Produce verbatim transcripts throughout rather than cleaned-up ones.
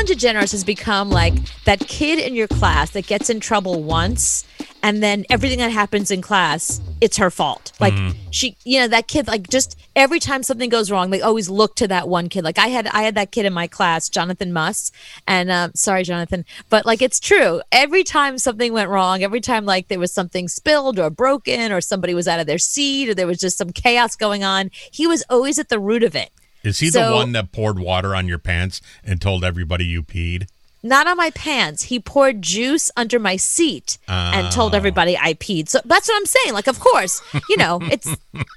DeGeneres has become like that kid in your class that gets in trouble once, and then everything that happens in class, it's her fault. Like mm-hmm. she, you know, that kid, like just every time something goes wrong, they always look to that one kid. Like I had, I had that kid in my class, Jonathan Muss, and um, sorry, Jonathan, but like it's true. Every time something went wrong, every time like there was something spilled or broken, or somebody was out of their seat, or there was just some chaos going on, he was always at the root of it. Is he so, the one that poured water on your pants and told everybody you peed? Not on my pants. He poured juice under my seat oh. and told everybody I peed. So that's what I'm saying. Like, of course, you know, it's...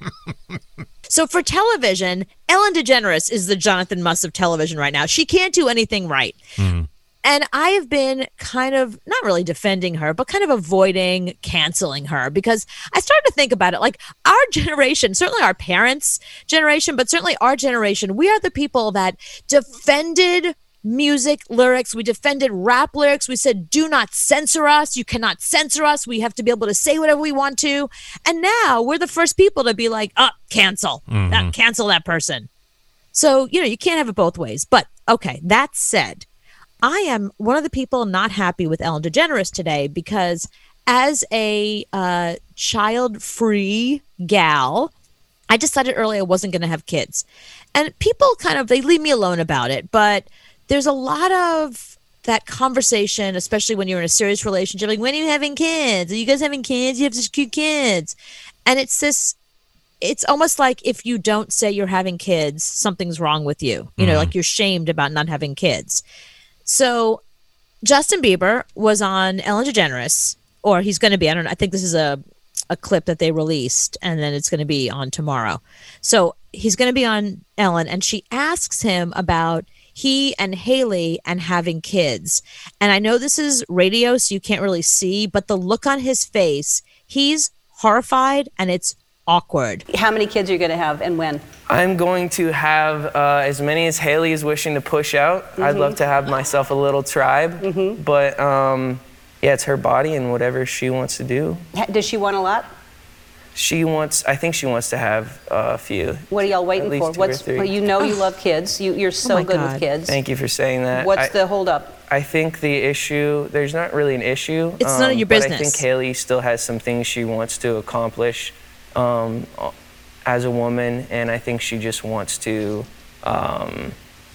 So for television, Ellen DeGeneres is the Jonathan Muss of television right now. She can't do anything right. Mm. And I have been kind of, not really defending her, but kind of avoiding canceling her, because I started to think about it. Like our generation, certainly our parents' generation, but certainly our generation, we are the people that defended music lyrics. We defended rap lyrics. We said, do not censor us. You cannot censor us. We have to be able to say whatever we want to. And now we're the first people to be like, oh, cancel, mm-hmm. uh, cancel that person. So, you know, you can't have it both ways. But okay, that said, I am one of the people not happy with Ellen DeGeneres today, because as a uh, child-free gal, I decided early I wasn't going to have kids. And people kind of, they leave me alone about it. But there's a lot of that conversation, especially when you're in a serious relationship. Like, when are you having kids? Are you guys having kids? You have such cute kids. And it's this, it's almost like if you don't say you're having kids, something's wrong with you. You know, mm-hmm. like you're shamed about not having kids. So Justin Bieber was on Ellen DeGeneres, or he's going to be, I don't know, I think this is a, a clip that they released, and then it's going to be on tomorrow. So he's going to be on Ellen, and she asks him about he and Haley and having kids. And I know this is radio, so you can't really see, but the look on his face, he's horrified, and it's awkward. How many kids are you going to have, and when? I'm going to have uh, as many as Haley is wishing to push out. Mm-hmm. I'd love to have myself a little tribe, mm-hmm. but um, yeah, it's her body and whatever she wants to do. Does she want a lot? She wants, I think she wants to have uh, a few. What are y'all waiting for? What's, well, you know you love kids. You, you're so oh good God. with kids. Thank you for saying that. What's I, the holdup? I think the issue, there's not really an issue. It's um, none of your business. But I think Haley still has some things she wants to accomplish um, as a woman, and I think she just wants to, um,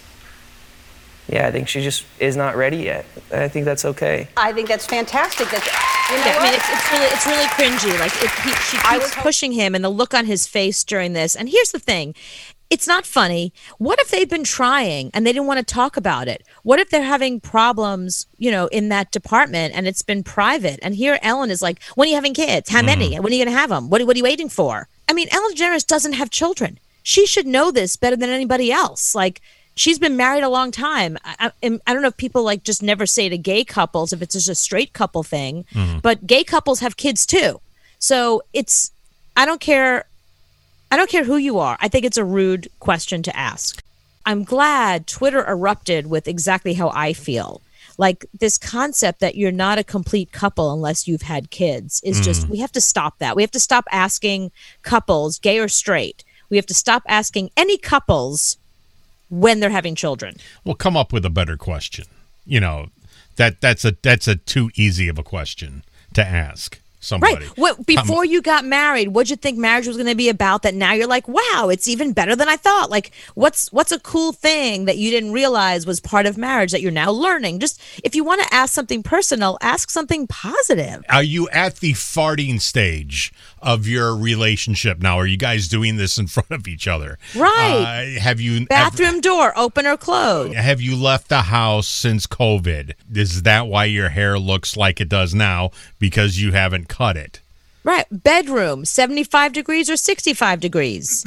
yeah, I think she just is not ready yet. I think that's okay. I think that's fantastic. That's, you know yeah, what? I mean, it's, it's really, it's really cringy. Like it, he, she keeps pushing him, and the look on his face during this. And here's the thing. It's not funny. What if they've been trying and they didn't want to talk about it? What if they're having problems, you know, in that department, and it's been private? And here Ellen is like, when are you having kids? How many? Mm. When are you going to have them? What, what are you waiting for? I mean, Ellen DeGeneres doesn't have children. She should know this better than anybody else. Like, she's been married a long time. I, I, I don't know if people like just never say to gay couples if it's just a straight couple thing, mm. but gay couples have kids too. So it's, I don't care. I don't care who you are. I think it's a rude question to ask. I'm glad Twitter erupted with exactly how I feel. Like this concept that you're not a complete couple unless you've had kids is mm. just, we have to stop that. We have to stop asking couples, gay or straight. We have to stop asking any couples when they're having children. Well, come up with a better question. You know, that that's a that's a too easy of a question to ask somebody. Right. What, before um, you got married, what'd you think marriage was going to be about that now you're like, wow, it's even better than I thought? Like, what's what's a cool thing that you didn't realize was part of marriage that you're now learning? Just, if you want to ask something personal, ask something positive. Are you at the farting stage of your relationship now? Are you guys doing this in front of each other? Right. Uh, have you bathroom ever, door open or closed? Have you left the house since COVID? Is that why your hair looks like it does now? Because you haven't cut it. Right. Bedroom, seventy-five degrees or sixty-five degrees?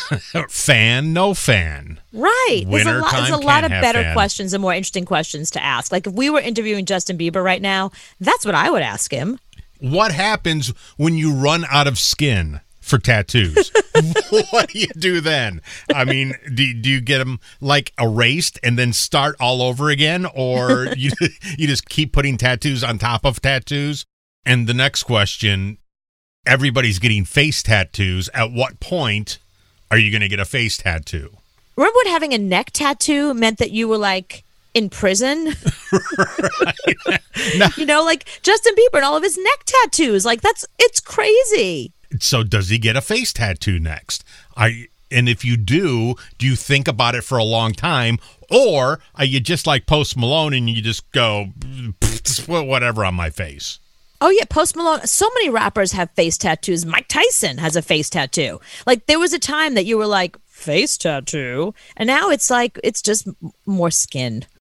Fan, no fan. Right. There's a lot, there's a lot of better fan. questions and more interesting questions to ask. Like if we were interviewing Justin Bieber right now, that's what I would ask him. What happens when you run out of skin for tattoos? What do you do then? I mean, do, do you get them like erased and then start all over again? Or you you just keep putting tattoos on top of tattoos? And the next question, everybody's getting face tattoos. At what point are you going to get a face tattoo? Remember when having a neck tattoo meant that you were like in prison. Right. No. You know, like Justin Bieber and all of his neck tattoos. Like that's it's crazy. So does he get a face tattoo next? I and if you do, do you think about it for a long time, or are you just like Post Malone and you just go put whatever on my face? Oh yeah, Post Malone. So many rappers have face tattoos. Mike Tyson has a face tattoo. Like there was a time that you were like face tattoo, and now it's like it's just more skin.